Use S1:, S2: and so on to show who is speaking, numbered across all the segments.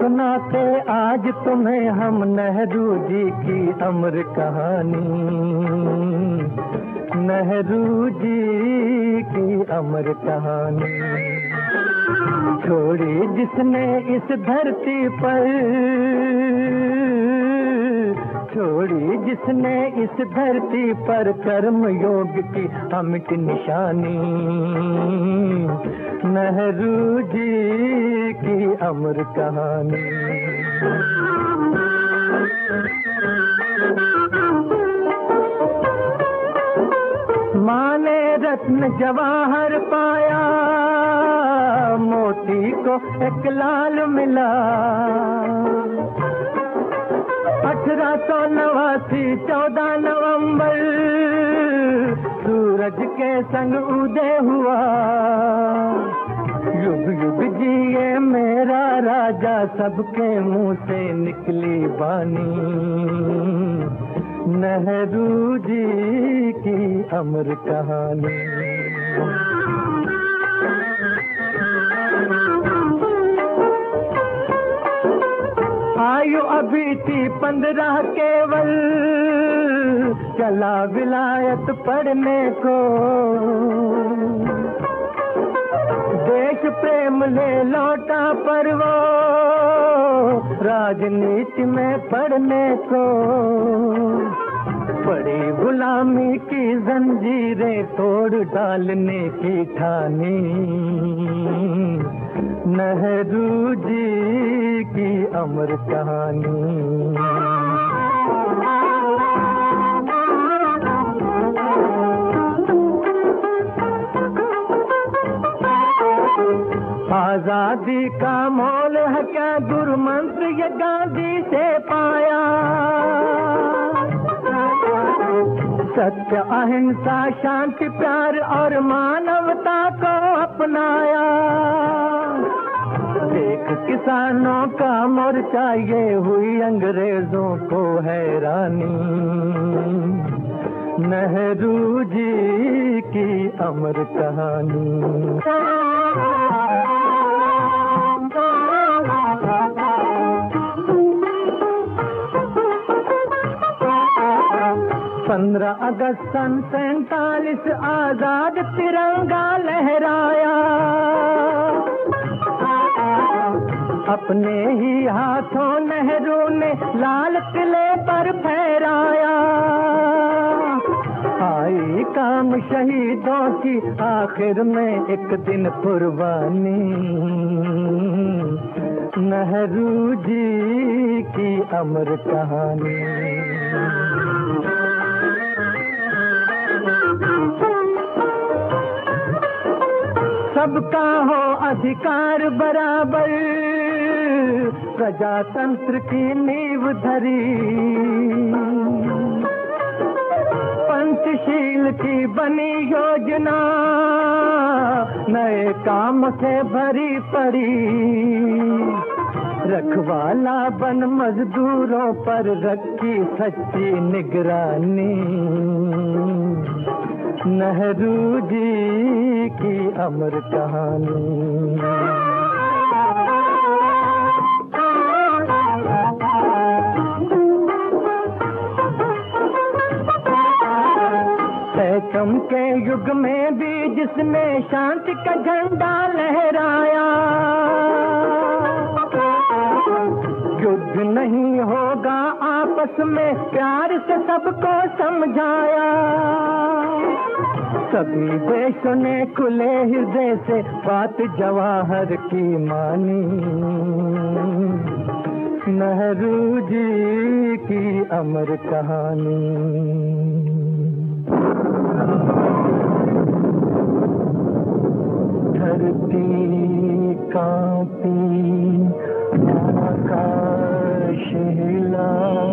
S1: सुनाते आज तुम्हें हम नेहरू जी की अमर कहानी, नेहरू जी की अमर कहानी। छोड़ी जिसने इस धरती पर, छोड़ी जिसने इस धरती पर कर्म योग की अमिट निशानी, नेहरू जी की अमर कहानी। माँ ने रत्न जवाहर पाया, मोती को एक लाल मिला। 1889 14 नवंबर सूरज के संग उदय हुआ। युग युग जिए मेरा राजा, सबके मुंह से निकली बानी, नेहरू जी की अमर कहानी। आयु अभी थी 15 केवल, चला विलायत पढ़ने को। देश प्रेम ले लौटा पर वो राजनीति में पढ़ने को। पड़ी गुलामी की जंजीरें तोड़ डालने की ठानी, नेहरू जी की अमर कहानी। आजादी का मोल है क्या दुर्मंत्र ये गांधी से पाया। सत्य अहिंसा शांति प्यार और मानवता को अपनाया। देख किसानों का मोर्चा ये हुई अंग्रेजों को हैरानी, नेहरू जी की अमर कहानी। 15 अगस्त सन 47 आजाद तिरंगा लहराया। अपने ही हाथों नेहरू ने लाल किले पर फहराया। आई काम शहीदों की आखिर में एक दिन कुर्बानी, नेहरू जी की अमर कहानी। सबका हो अधिकार बराबर, प्रजातंत्र की नींव धरी। पंचशील की बनी योजना नए काम से भरी पड़ी। रखवाला बन मजदूरों पर रखी सच्ची निगरानी, नेहरू जी की अमर कहानी। चमके युग में भी जिसने शांति का झंडा लहराया। युद्ध नहीं होगा आपस में प्यार से सबको समझाया। सभी देशों ने खुले हृदय से बात जवाहर की मानी, नेहरू जी की अमर कहानी। धरती कांपी आकाश हिला,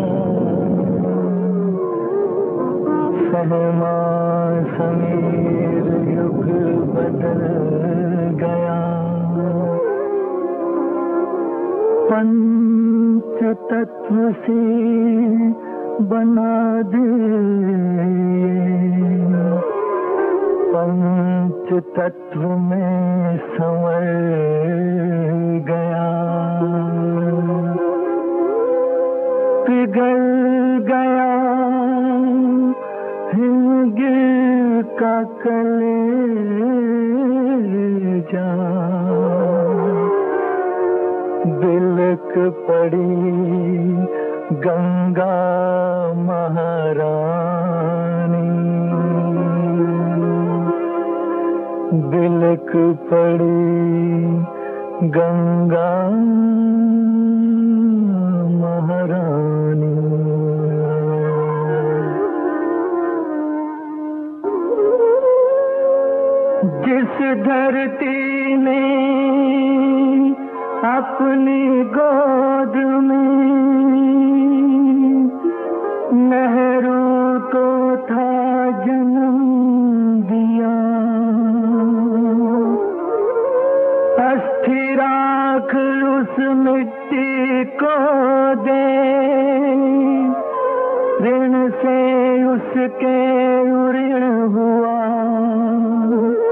S1: सहमा समीर युग बदल गया। पंच तत्व से बना दिए, पंच तत्व में संवर गया। का कलेजा बिलक पड़ी गंगा महारानी, बिलक पड़ी गंगा महारानी। जिस धरती ने अपनी गोद में नेहरू को था जन्म दिया, अस्थि राख उस मिट्टी को दे, ऋण से उसके ऋण हुआ।